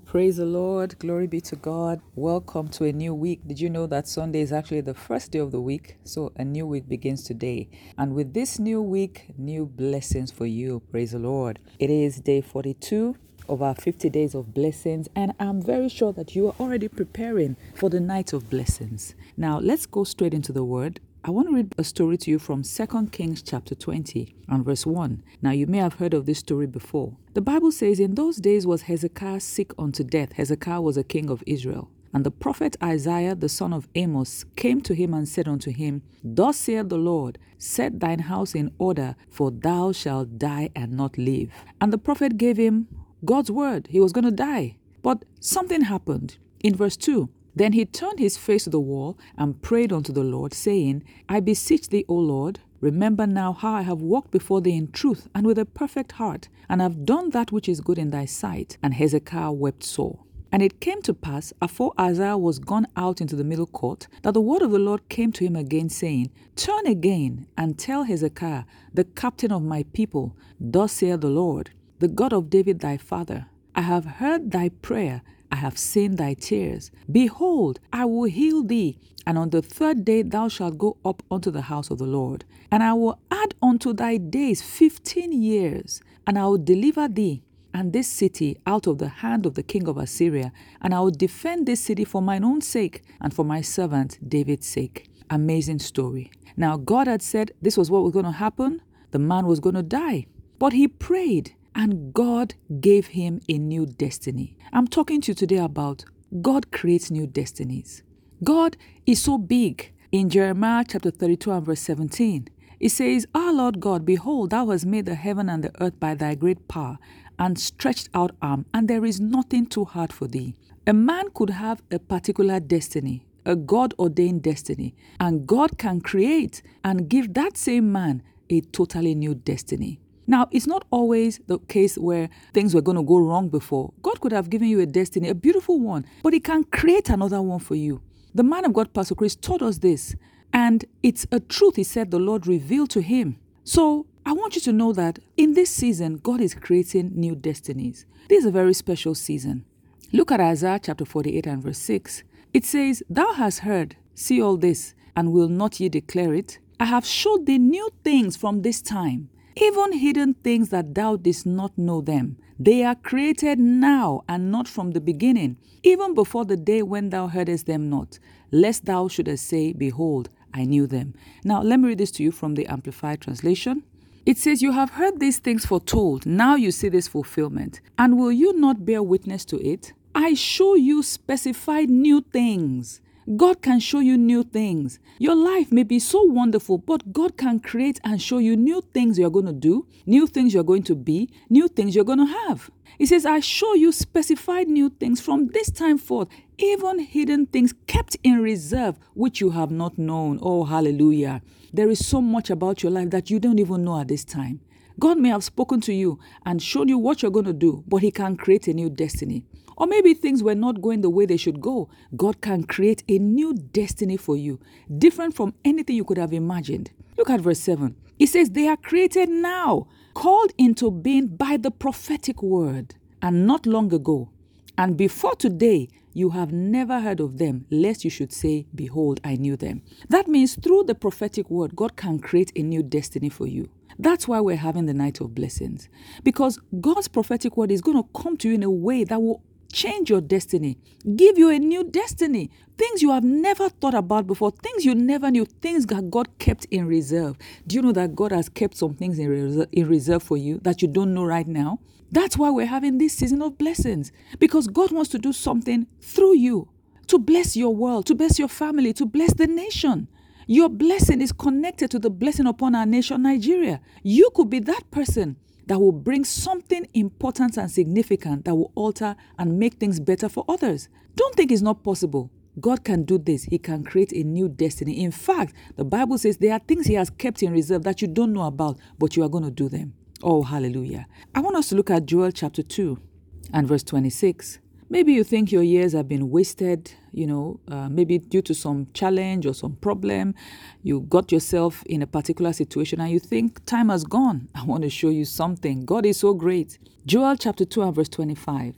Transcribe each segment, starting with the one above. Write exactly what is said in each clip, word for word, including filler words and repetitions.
Praise the Lord. Glory be to God. Welcome to a new week. Did you know that Sunday is actually the first day of the week? So a new week begins today. And with this new week, new blessings for you. Praise the Lord. It is day forty-two of our fifty days of blessings. And I'm very sure that you are already preparing for the night of blessings. Now, let's go straight into the word. I want to read a story to you from Second Kings chapter twenty and verse one. Now, you may have heard of this story before. The Bible says, in those days was Hezekiah sick unto death. Hezekiah was a king of Israel. And the prophet Isaiah, the son of Amos, came to him and said unto him, Thus saith the Lord, set thine house in order, for thou shalt die and not live. And the prophet gave him God's word. He was going to die. But something happened. In verse two, Then he turned his face to the wall and prayed unto the Lord, saying, I beseech thee, O Lord, remember now how I have walked before thee in truth and with a perfect heart, and have done that which is good in thy sight. And Hezekiah wept sore. And it came to pass, afore Isaiah was gone out into the middle court, that the word of the Lord came to him again, saying, Turn again and tell Hezekiah, the captain of my people, Thus saith the Lord, the God of David thy father, I have heard thy prayer, I have seen thy tears. Behold, I will heal thee, and on the third day thou shalt go up unto the house of the Lord. And I will add unto thy days fifteen years, and I will deliver thee and this city out of the hand of the king of Assyria, and I will defend this city for mine own sake and for my servant David's sake. Amazing story. Now, God had said this was what was going to happen. The man was going to die. But he prayed, and God gave him a new destiny. I'm talking to you today about God creates new destinies. God is so big. In Jeremiah chapter thirty-two and verse seventeen, it says, Our Lord God, behold, thou hast made the heaven and the earth by thy great power and stretched out arm, and there is nothing too hard for thee. A man could have a particular destiny, a God-ordained destiny, and God can create and give that same man a totally new destiny. Now, it's not always the case where things were going to go wrong before. God could have given you a destiny, a beautiful one, but he can create another one for you. The man of God, Pastor Chris, taught us this, and it's a truth he said the Lord revealed to him. So I want you to know that in this season, God is creating new destinies. This is a very special season. Look at Isaiah chapter forty-eight and verse six. It says, Thou hast heard, see all this, and will not ye declare it? I have showed thee new things from this time, even hidden things that thou didst not know them. They are created now and not from the beginning, even before the day when thou heardest them not, lest thou shouldest say, Behold, I knew them. Now, let me read this to you from the Amplified Translation. It says, You have heard these things foretold, now you see this fulfillment. And will you not bear witness to it? I show you specified new things. God can show you new things. Your life may be so wonderful, but God can create and show you new things you're going to do, new things you're going to be, new things you're going to have. He says, I show you specified new things from this time forth, even hidden things kept in reserve, which you have not known. Oh, hallelujah. There is so much about your life that you don't even know at this time. God may have spoken to you and shown you what you're going to do, but he can create a new destiny. Or maybe things were not going the way they should go. God can create a new destiny for you, different from anything you could have imagined. Look at verse seven. It says, They are created now, called into being by the prophetic word, and not long ago. And before today, you have never heard of them, lest you should say, Behold, I knew them. That means through the prophetic word, God can create a new destiny for you. That's why we're having the night of blessings. Because God's prophetic word is going to come to you in a way that will change your destiny, give you a new destiny, things you have never thought about before, things you never knew, things that God kept in reserve. Do you know that God has kept some things in reserve, in reserve for you that you don't know right now? That's why we're having this season of blessings, because God wants to do something through you to bless your world, to bless your family, to bless the nation. Your blessing is connected to the blessing upon our nation, Nigeria. You could be that person that will bring something important and significant that will alter and make things better for others. Don't think it's not possible. God can do this. He can create a new destiny. In fact, the Bible says there are things he has kept in reserve that you don't know about, but you are going to do them. Oh, hallelujah. I want us to look at Joel chapter two and verse twenty-six. Maybe you think your years have been wasted, you know, uh, maybe due to some challenge or some problem. You got yourself in a particular situation and you think time has gone. I want to show you something. God is so great. Joel chapter two and verse twenty-five.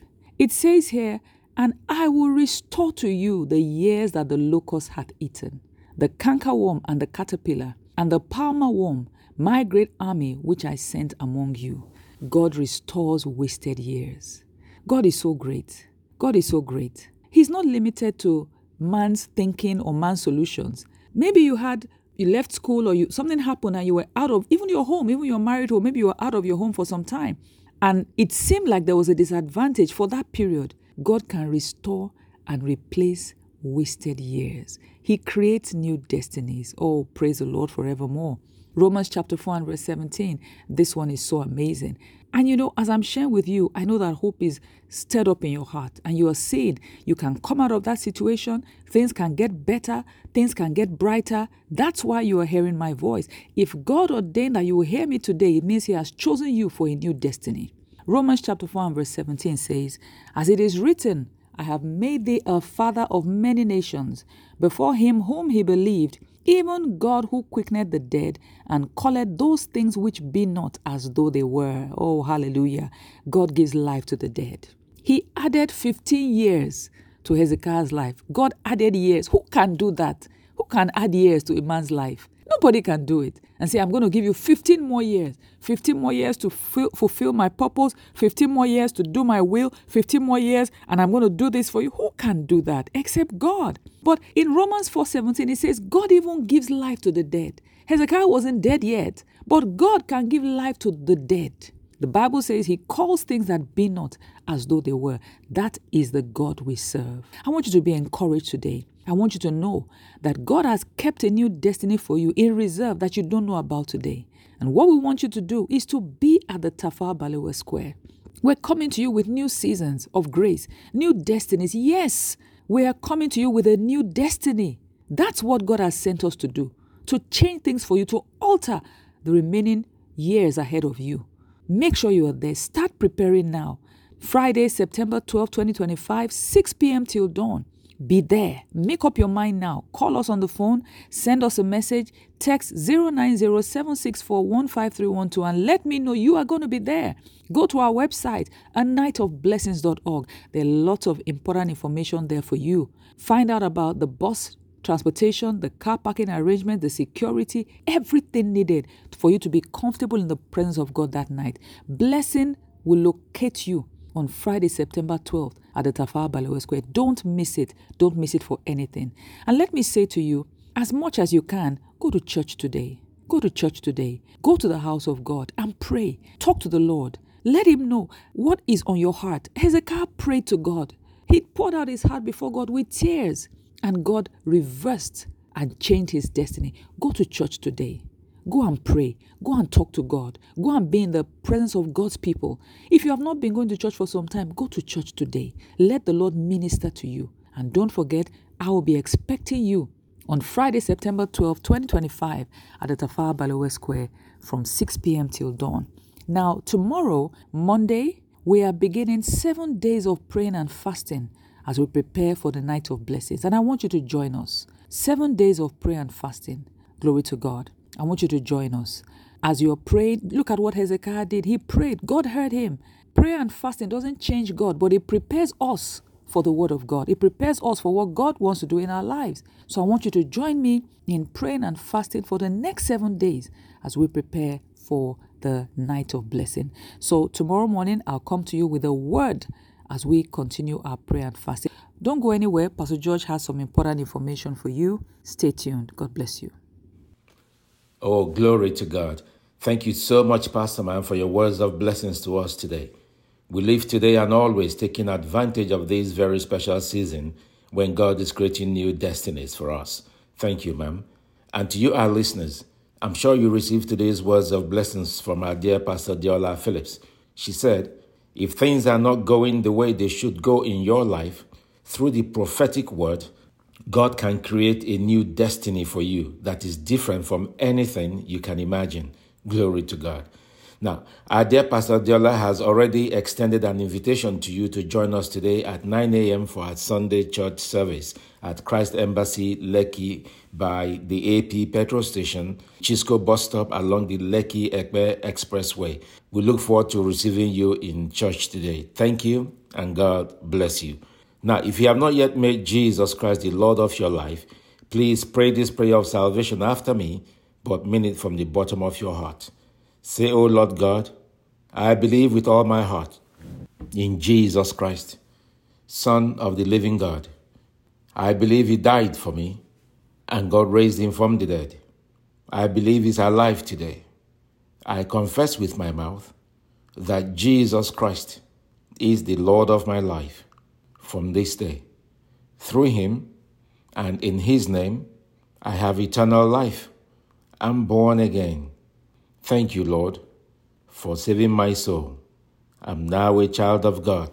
It says here, and I will restore to you the years that the locust hath eaten, the cankerworm and the caterpillar, and the palmer worm, my great army which I sent among you. God restores wasted years. God is so great. God is so great. He's not limited to man's thinking or man's solutions. Maybe you had, you left school or you something happened and you were out of even your home, even your married home, maybe you were out of your home for some time. And it seemed like there was a disadvantage for that period. God can restore and replace wasted years. He creates new destinies. Oh, praise the Lord forevermore. Romans chapter four and verse seventeen. This one is so amazing. And you know, as I'm sharing with you, I know that hope is stirred up in your heart. And you are saying you can come out of that situation. Things can get better. Things can get brighter. That's why you are hearing my voice. If God ordained that you will hear me today, it means he has chosen you for a new destiny. Romans chapter four and verse seventeen says, as it is written, I have made thee a father of many nations, before him whom he believed, even God who quickeneth the dead, and calleth those things which be not as though they were. Oh, hallelujah. God gives life to the dead. He added fifteen years to Hezekiah's life. God added years. Who can do that? Who can add years to a man's life? Nobody can do it. And say, I'm going to give you fifteen more years. fifteen more years to f- fulfill my purpose. fifteen more years to do my will. fifteen more years, and I'm going to do this for you. Who can do that except God? But in Romans four seventeen, it says, God even gives life to the dead. Hezekiah wasn't dead yet, but God can give life to the dead. The Bible says he calls things that be not as though they were. That is the God we serve. I want you to be encouraged today. I want you to know that God has kept a new destiny for you in reserve that you don't know about today. And what we want you to do is to be at the Tafawa Balewa Square. We're coming to you with new seasons of grace, new destinies. Yes, we are coming to you with a new destiny. That's what God has sent us to do, to change things for you, to alter the remaining years ahead of you. Make sure you are there. Start preparing now. Friday, September twelfth, twenty twenty-five, six p.m. till dawn. Be there. Make up your mind now. Call us on the phone. Send us a message. Text zero nine zero seven six four one five three one two and let me know you are going to be there. Go to our website, a night of blessings dot org. There are lots of important information there for you. Find out about the bus transportation, the car parking arrangement, the security, everything needed for you to be comfortable in the presence of God that night. Blessing will locate you on Friday, September twelfth at the Tafawa Balewa Square. Don't miss it. Don't miss it for anything. And let me say to you, as much as you can, go to church today. Go to church today. Go to the house of God and pray. Talk to the Lord. Let him know what is on your heart. Hezekiah prayed to God. He poured out his heart before God with tears, and God reversed and changed his destiny. Go to church today. Go and pray. Go and talk to God. Go and be in the presence of God's people. If you have not been going to church for some time, go to church today. Let the Lord minister to you. And don't forget, I will be expecting you on Friday, September twelfth, twenty twenty-five at the Tafawa Balewa Square from six p.m. till dawn. Now, tomorrow, Monday, we are beginning seven days of praying and fasting as we prepare for the night of blessings. And I want you to join us. Seven days of prayer and fasting. Glory to God. I want you to join us. As you're praying, look at what Hezekiah did. He prayed. God heard him. Prayer and fasting doesn't change God, but it prepares us for the word of God. It prepares us for what God wants to do in our lives. So I want you to join me in praying and fasting for the next seven days as we prepare for the night of blessing. So tomorrow morning, I'll come to you with a word as we continue our prayer and fasting. Don't go anywhere. Pastor George has some important information for you. Stay tuned. God bless you. Oh, glory to God. Thank you so much, Pastor Man, for your words of blessings to us today. We live today and always taking advantage of this very special season when God is creating new destinies for us. Thank you, ma'am. And to you, our listeners, I'm sure you received today's words of blessings from our dear Pastor Deola Phillips. She said, if things are not going the way they should go in your life, through the prophetic word, God can create a new destiny for you that is different from anything you can imagine. Glory to God. Now, our dear Pastor Diola has already extended an invitation to you to join us today at nine a.m. for our Sunday church service at Christ Embassy, Lekki, by the A P petrol station, Chisco bus stop along the Lekki-Ekpe Expressway. We look forward to receiving you in church today. Thank you, and God bless you. Now, if you have not yet made Jesus Christ the Lord of your life, please pray this prayer of salvation after me, but mean it from the bottom of your heart. Say, "O Lord God, I believe with all my heart in Jesus Christ, Son of the living God. I believe he died for me, and God raised him from the dead. I believe he's alive today. I confess with my mouth that Jesus Christ is the Lord of my life from this day. Through him and in his name, I have eternal life. I'm born again. Thank you, Lord, for saving my soul. I'm now a child of God."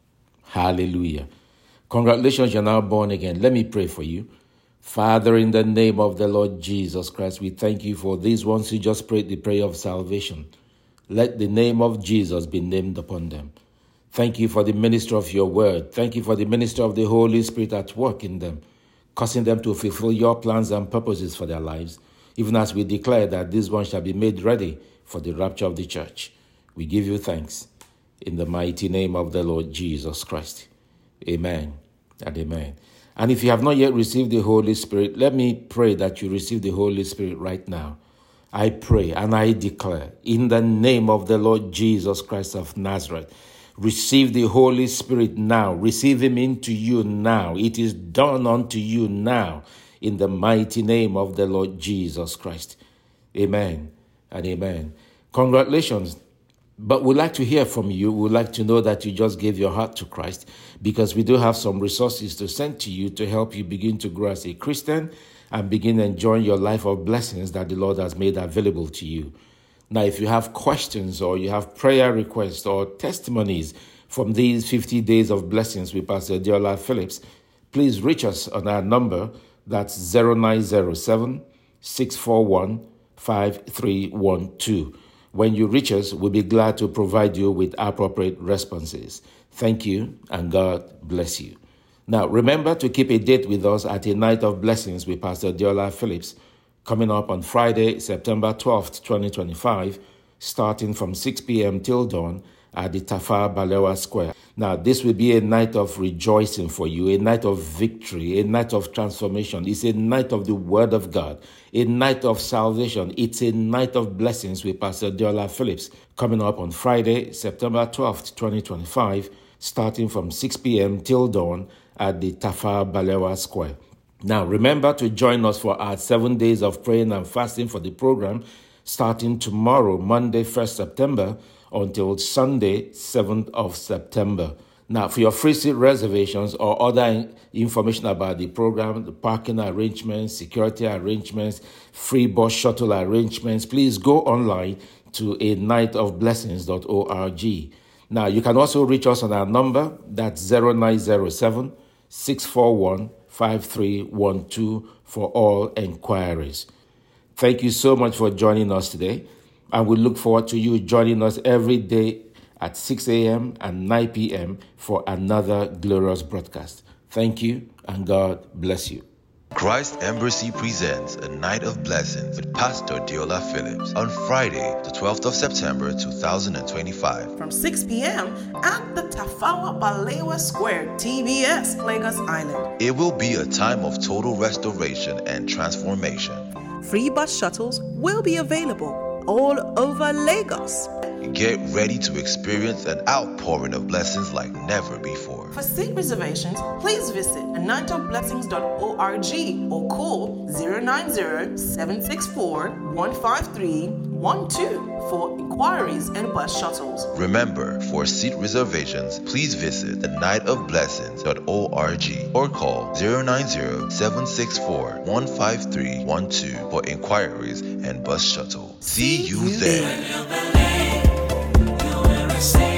Hallelujah. Congratulations, you're now born again. Let me pray for you. Father, in the name of the Lord Jesus Christ, we thank you for these ones who just prayed the prayer of salvation. Let the name of Jesus be named upon them. Thank you for the ministry of your word. Thank you for the ministry of the Holy Spirit at work in them, causing them to fulfill your plans and purposes for their lives, even as we declare that this one shall be made ready for the rapture of the church. We give you thanks in the mighty name of the Lord Jesus Christ. Amen and amen. And if you have not yet received the Holy Spirit, let me pray that you receive the Holy Spirit right now. I pray and I declare in the name of the Lord Jesus Christ of Nazareth, receive the Holy Spirit now. Receive him into you now. It is done unto you now in the mighty name of the Lord Jesus Christ. Amen and amen. Congratulations. But we'd like to hear from you. We'd like to know that you just gave your heart to Christ, because we do have some resources to send to you to help you begin to grow as a Christian and begin enjoying your life of blessings that the Lord has made available to you. Now, if you have questions or you have prayer requests or testimonies from these fifty days of blessings with Pastor Diola Phillips, please reach us on our number. That's zero nine zero seven, six four one, five three one two. When you reach us, we'll be glad to provide you with appropriate responses. Thank you, and God bless you. Now, remember to keep a date with us at a night of blessings with Pastor Diola Phillips, coming up on Friday, September twelfth, twenty twenty-five, starting from six p.m. till dawn at the Tafawa Balewa Square. Now, this will be a night of rejoicing for you, a night of victory, a night of transformation. It's a night of the Word of God, a night of salvation. It's a night of blessings with Pastor Diola Phillips, coming up on Friday, September twelfth, twenty twenty-five, starting from six p.m. till dawn at the Tafawa Balewa Square. Now, remember to join us for our seven days of praying and fasting for the program, starting tomorrow, Monday, first September, until Sunday, seventh of September. Now, for your free seat reservations or other information about the program, the parking arrangements, security arrangements, free bus shuttle arrangements, please go online to a night of blessings dot org. Now, you can also reach us on our number, that's zero nine zero seven, six four one, five three one two for all enquiries. Thank you so much for joining us today, and we look forward to you joining us every day at six a.m. and nine p.m. for another glorious broadcast. Thank you, and God bless you. Christ Embassy presents a night of blessings with Pastor Diola Phillips on Friday, the twelfth of September, two thousand twenty-five. From six p.m. at the Tafawa Balewa Square, T B S, Lagos Island. It will be a time of total restoration and transformation. Free bus shuttles will be available all over Lagos. Get ready to experience an outpouring of blessings like never before. For seat reservations, please visit a night of blessings dot org or call zero nine zero, seven six four, one five three one two for inquiries and bus shuttles. Remember, for seat reservations, please visit the night of blessings dot org or call zero nine zero, seven six four, one five three one two for inquiries and bus shuttle. See you there. Say